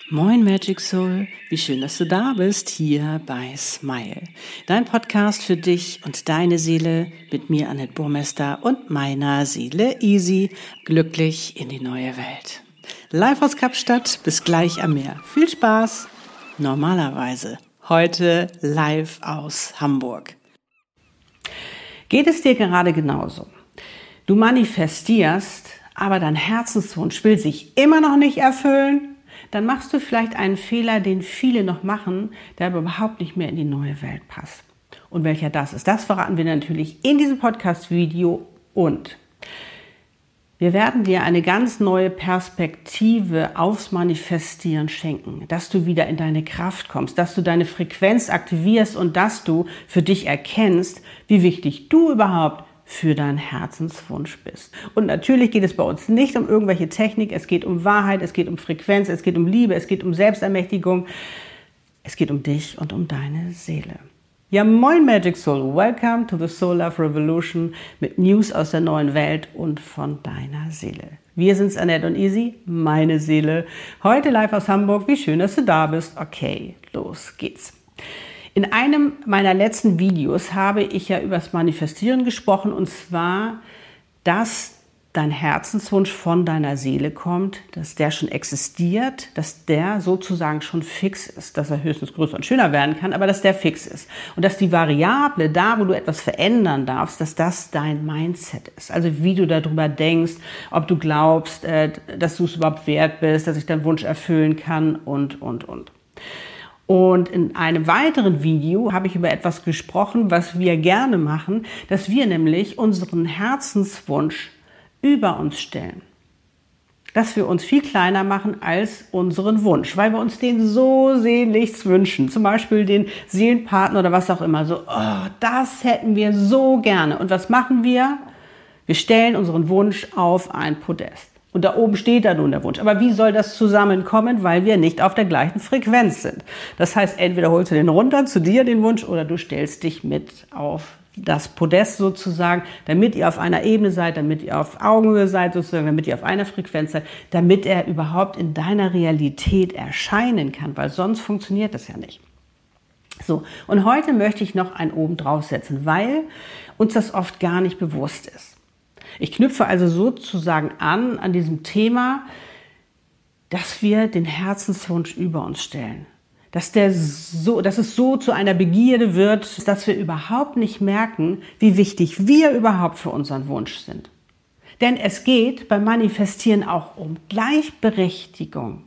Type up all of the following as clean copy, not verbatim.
Moin Magic Soul, wie schön, dass du da bist, hier bei Smile. Dein Podcast für dich und deine Seele mit mir, Annette Burmester, und meiner Seele Easy, glücklich in die neue Welt. Live aus Kapstadt, bis gleich am Meer. Viel Spaß! Normalerweise, heute live aus Hamburg. Geht es dir gerade genauso? Du manifestierst, aber dein Herzenswunsch will sich immer noch nicht erfüllen? Dann machst du vielleicht einen Fehler, den viele noch machen, der aber überhaupt nicht mehr in die neue Welt passt. Und welcher das ist, das verraten wir natürlich in diesem Podcast-Video, und wir werden dir eine ganz neue Perspektive aufs Manifestieren schenken, dass du wieder in deine Kraft kommst, dass du deine Frequenz aktivierst und dass du für dich erkennst, wie wichtig du überhaupt für deinen Herzenswunsch bist. Und natürlich geht es bei uns nicht um irgendwelche Technik, es geht um Wahrheit, es geht um Frequenz, es geht um Liebe, es geht um Selbstermächtigung, es geht um dich und um deine Seele. Ja, moin Magic Soul, welcome to the Soul Love Revolution mit News aus der neuen Welt und von deiner Seele. Wir sind's, Annette und Easy, meine Seele. Heute live aus Hamburg, wie schön, dass du da bist. Okay, los geht's. In einem meiner letzten Videos habe ich ja über das Manifestieren gesprochen, und zwar, dass dein Herzenswunsch von deiner Seele kommt, dass der schon existiert, dass der sozusagen schon fix ist, dass er höchstens größer und schöner werden kann, aber dass der fix ist. Und dass die Variable, da wo du etwas verändern darfst, dass das dein Mindset ist. Also wie du darüber denkst, ob du glaubst, dass du es überhaupt wert bist, dass sich dein Wunsch erfüllen kann und. Und in einem weiteren Video habe ich über etwas gesprochen, was wir gerne machen, dass wir nämlich unseren Herzenswunsch über uns stellen. Dass wir uns viel kleiner machen als unseren Wunsch, weil wir uns den so sehnlichst wünschen. Zum Beispiel den Seelenpartner oder was auch immer. So, oh, das hätten wir so gerne. Und was machen wir? Wir stellen unseren Wunsch auf ein Podest. Und da oben steht da nun der Wunsch. Aber wie soll das zusammenkommen, weil wir nicht auf der gleichen Frequenz sind? Das heißt, entweder holst du den runter zu dir, den Wunsch, oder du stellst dich mit auf das Podest sozusagen, damit ihr auf einer Ebene seid, damit ihr auf Augenhöhe seid sozusagen, damit ihr auf einer Frequenz seid, damit er überhaupt in deiner Realität erscheinen kann, weil sonst funktioniert das ja nicht. So, und heute möchte ich noch einen oben draufsetzen, weil uns das oft gar nicht bewusst ist. Ich knüpfe also sozusagen an diesem Thema, dass wir den Herzenswunsch über uns stellen. Dass es so zu einer Begierde wird, dass wir überhaupt nicht merken, wie wichtig wir überhaupt für unseren Wunsch sind. Denn es geht beim Manifestieren auch um Gleichberechtigung.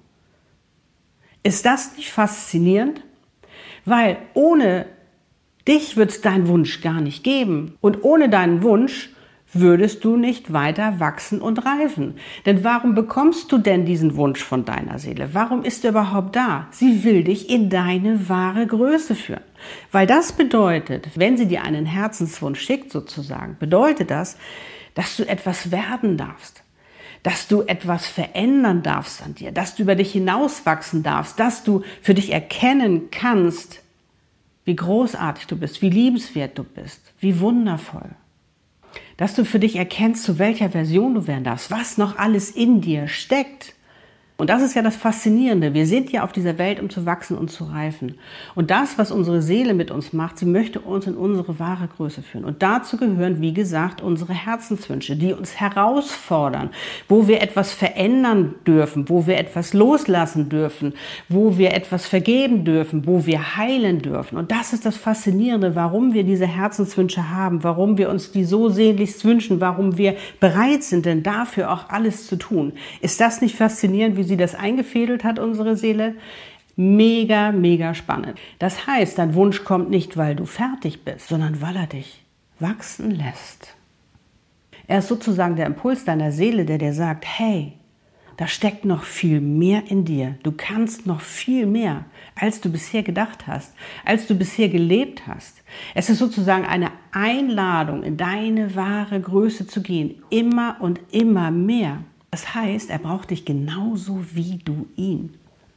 Ist das nicht faszinierend? Weil ohne dich wird es deinen Wunsch gar nicht geben. Und ohne deinen Wunsch würdest du nicht weiter wachsen und reifen. Denn warum bekommst du denn diesen Wunsch von deiner Seele? Warum ist er überhaupt da? Sie will dich in deine wahre Größe führen. Weil das bedeutet, wenn sie dir einen Herzenswunsch schickt sozusagen, bedeutet das, dass du etwas werden darfst. Dass du etwas verändern darfst an dir. Dass du über dich hinauswachsen darfst. Dass du für dich erkennen kannst, wie großartig du bist, wie liebenswert du bist, wie wundervoll. Dass du für dich erkennst, zu welcher Version du werden darfst, was noch alles in dir steckt. Und das ist ja das Faszinierende. Wir sind ja auf dieser Welt, um zu wachsen und zu reifen. Und das, was unsere Seele mit uns macht, sie möchte uns in unsere wahre Größe führen. Und dazu gehören, wie gesagt, unsere Herzenswünsche, die uns herausfordern, wo wir etwas verändern dürfen, wo wir etwas loslassen dürfen, wo wir etwas vergeben dürfen, wo wir heilen dürfen. Und das ist das Faszinierende, warum wir diese Herzenswünsche haben, warum wir uns die so sehnlichst wünschen, warum wir bereit sind, denn dafür auch alles zu tun. Ist das nicht faszinierend, wie sie das eingefädelt hat, unsere Seele? Mega, mega spannend. Das heißt, dein Wunsch kommt nicht, weil du fertig bist, sondern weil er dich wachsen lässt. Er ist sozusagen der Impuls deiner Seele, der dir sagt, hey, da steckt noch viel mehr in dir. Du kannst noch viel mehr, als du bisher gedacht hast, als du bisher gelebt hast. Es ist sozusagen eine Einladung, in deine wahre Größe zu gehen, immer und immer mehr. Das heißt, er braucht dich genauso wie du ihn.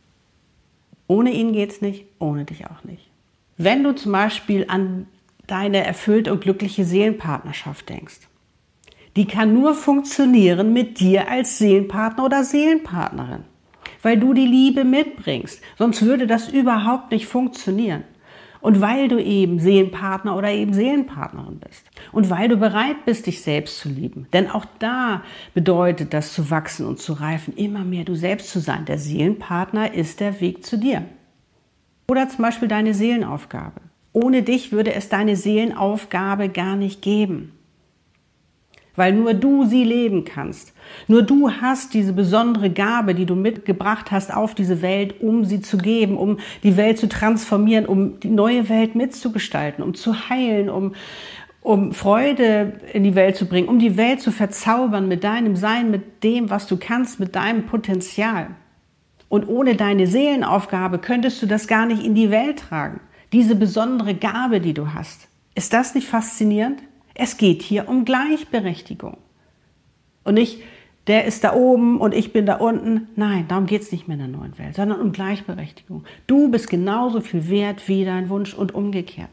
Ohne ihn geht's nicht, ohne dich auch nicht. Wenn du zum Beispiel an deine erfüllte und glückliche Seelenpartnerschaft denkst, die kann nur funktionieren mit dir als Seelenpartner oder Seelenpartnerin. weil du die Liebe mitbringst. Sonst würde das überhaupt nicht funktionieren. Und weil du eben Seelenpartner oder eben Seelenpartnerin bist. Und weil du bereit bist, dich selbst zu lieben. Denn auch da bedeutet das zu wachsen und zu reifen, immer mehr du selbst zu sein. Der Seelenpartner ist der Weg zu dir. Oder zum Beispiel deine Seelenaufgabe. Ohne dich würde es deine Seelenaufgabe gar nicht geben. Weil nur du sie leben kannst. Nur du hast diese besondere Gabe, die du mitgebracht hast auf diese Welt, um sie zu geben, um die Welt zu transformieren, um die neue Welt mitzugestalten, um zu heilen, um Freude in die Welt zu bringen, um die Welt zu verzaubern mit deinem Sein, mit dem, was du kannst, mit deinem Potenzial. Und ohne deine Seelenaufgabe könntest du das gar nicht in die Welt tragen. Diese besondere Gabe, die du hast. Ist das nicht faszinierend? Es geht hier um Gleichberechtigung. Und nicht, der ist da oben und ich bin da unten. Nein, darum geht es nicht mehr in der neuen Welt, sondern um Gleichberechtigung. Du bist genauso viel wert wie dein Wunsch und umgekehrt.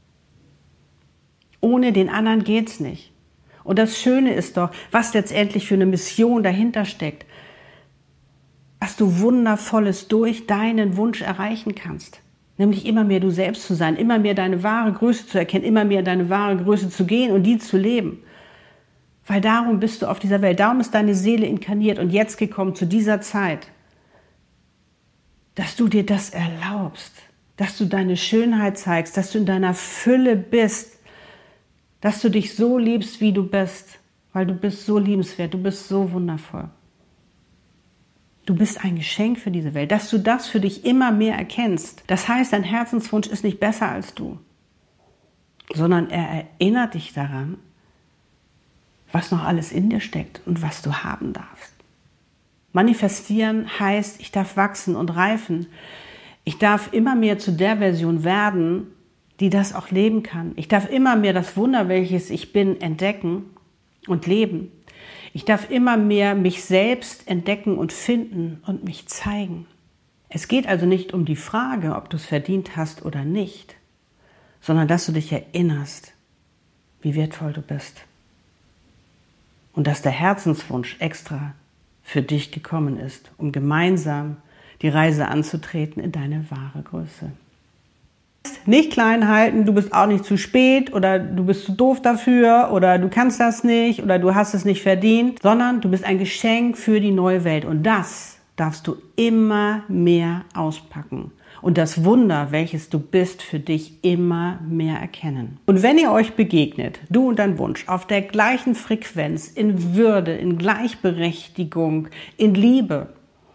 Ohne den anderen geht's nicht. Und das Schöne ist doch, was letztendlich für eine Mission dahinter steckt, dass du Wundervolles durch deinen Wunsch erreichen kannst. Nämlich immer mehr du selbst zu sein, immer mehr deine wahre Größe zu erkennen, immer mehr deine wahre Größe zu gehen und die zu leben. Weil darum bist du auf dieser Welt, darum ist deine Seele inkarniert und jetzt gekommen zu dieser Zeit, dass du dir das erlaubst, dass du deine Schönheit zeigst, dass du in deiner Fülle bist, dass du dich so liebst, wie du bist, weil du bist so liebenswert, du bist so wundervoll. Du bist ein Geschenk für diese Welt, dass du das für dich immer mehr erkennst. Das heißt, dein Herzenswunsch ist nicht besser als du, sondern er erinnert dich daran, was noch alles in dir steckt und was du haben darfst. Manifestieren heißt, ich darf wachsen und reifen. Ich darf immer mehr zu der Version werden, die das auch leben kann. Ich darf immer mehr das Wunder, welches ich bin, entdecken und leben. Ich darf immer mehr mich selbst entdecken und finden und mich zeigen. Es geht also nicht um die Frage, ob du es verdient hast oder nicht, sondern dass du dich erinnerst, wie wertvoll du bist. Und dass der Herzenswunsch extra für dich gekommen ist, um gemeinsam die Reise anzutreten in deine wahre Größe. Nicht klein halten, du bist auch nicht zu spät oder du bist zu doof dafür oder du kannst das nicht oder du hast es nicht verdient, sondern du bist ein Geschenk für die neue Welt und das darfst du immer mehr auspacken und das Wunder, welches du bist, für dich immer mehr erkennen. Und wenn ihr euch begegnet, du und dein Wunsch, auf der gleichen Frequenz, in Würde, in Gleichberechtigung, in Liebe,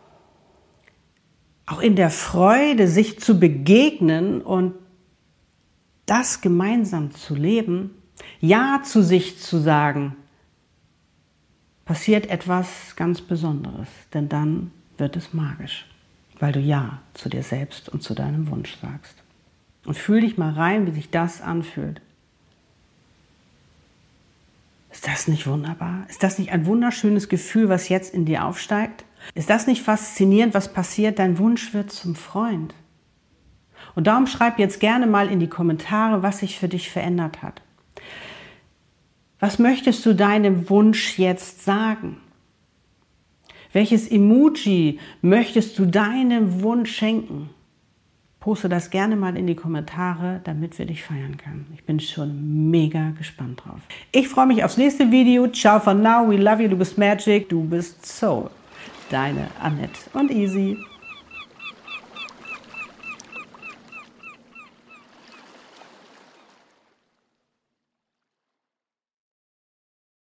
auch in der Freude, sich zu begegnen und das gemeinsam zu leben, Ja zu sich zu sagen, passiert etwas ganz Besonderes, denn dann wird es magisch, weil du Ja zu dir selbst und zu deinem Wunsch sagst. Und fühl dich mal rein, wie sich das anfühlt. Ist das nicht wunderbar? Ist das nicht ein wunderschönes Gefühl, was jetzt in dir aufsteigt? Ist das nicht faszinierend, was passiert? Dein Wunsch wird zum Freund. Und darum schreib jetzt gerne mal in die Kommentare, was sich für dich verändert hat. Was möchtest du deinem Wunsch jetzt sagen? Welches Emoji möchtest du deinem Wunsch schenken? Poste das gerne mal in die Kommentare, damit wir dich feiern können. Ich bin schon mega gespannt drauf. Ich freue mich aufs nächste Video. Ciao for now. We love you. Du bist Magic. Du bist Soul. Deine Annette und Easy.